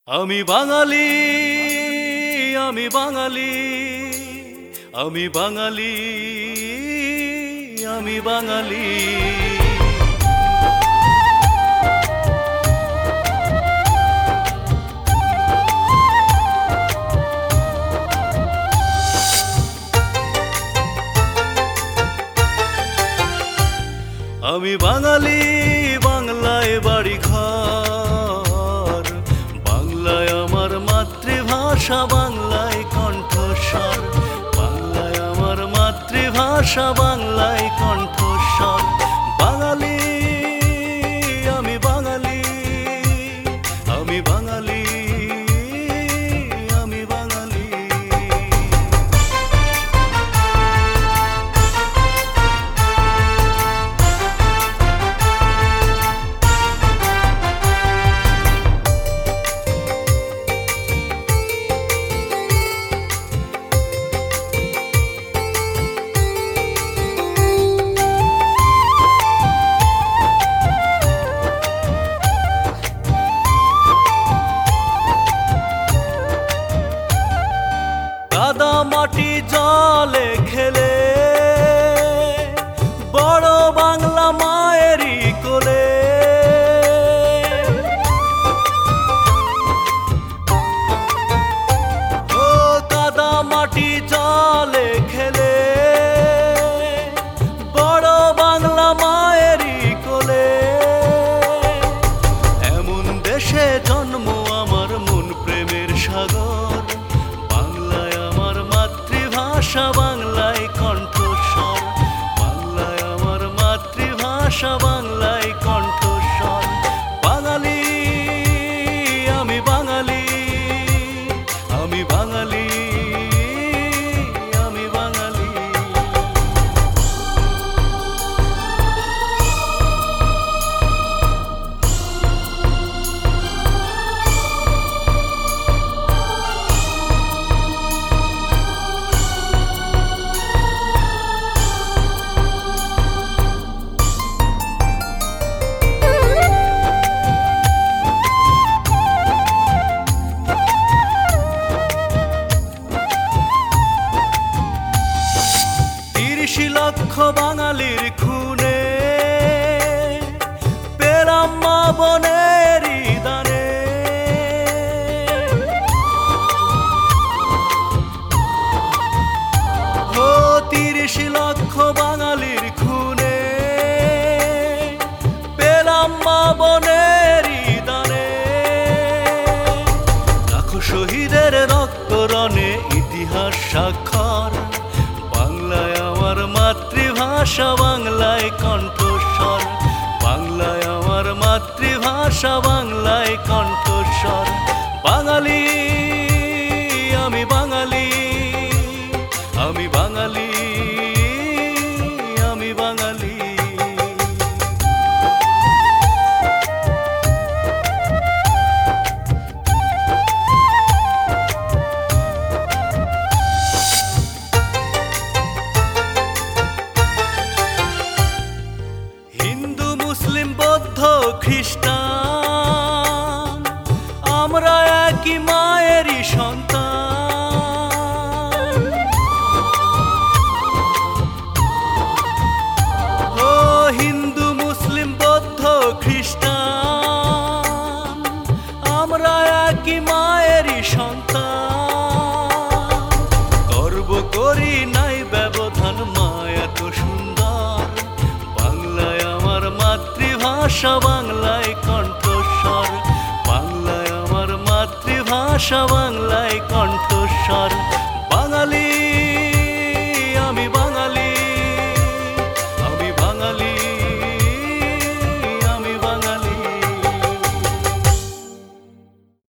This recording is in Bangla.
আমি বাঙালি, আমি বাঙালি, আমি বাঙালি, আমি বাঙালি। আমি বাঙালি, বাংলায় বাড়ি ঘর, বাংলায় আমার মাতৃভাষা, বাংলায় কণ্ঠস্বর, বাংলায় আমার মাতৃভাষা, বাংলায় কণ্ঠস্বর। বাঙালি, আমি বাঙালি, আমি বাঙালি, আমি বাঙালি। কাদা মাটি জলে খেলে বড় বাংলা মায়েরই কোলে, ও কাদা মাটি জলে খেলে বড় বাংলা মায়েরই কোলে। এমন দেশে জন্ম আমার, মন প্রেমের সাগর, মাতৃভাষা, বাংলায় কণ্ঠস্বর, বাংলায় আমার মাতৃভাষা, বাংলায় কণ্ঠস্বর। বাঙালি, আমি বাঙালি, আমি বাঙালি, আমি বাঙালি। লক্ষ বাঙালির খুনে পেলাম মা বোনেরই দানে, ও ৩০ লক্ষ বাঙালির খুনে পেলাম মা বোনেরই দানে। লাখো শহীদের রক্ত রণে ইতিহাস স্বাক্ষর, বাংলায় আমার মাতৃভাষা, বাংলায় কণ্ঠস্বর, বাংলায় আমার মাতৃভাষা, বাংলায় কণ্ঠস্বর। বাঙালি, আমি বাঙালি, আমি বাঙালি, আমি বাঙালি। হিন্দু, মুসলিম, বৌদ্ধ, খ্রিস্টান, আমরা একই মায়েরই সন্তান, ও হিন্দু, মুসলিম, বৌদ্ধ, খ্রিস্টান, আমরা একই মায়েরই সন্তান। গর্ব করি নাই ব্যবধান, মা এত সুন্দর, বাংলায় আমার মাতৃভাষা, বাংলায় কণ্ঠস্বর, বাংলায় আমার মাতৃভাষা, বাংলায় কণ্ঠস্বর। বাঙালি।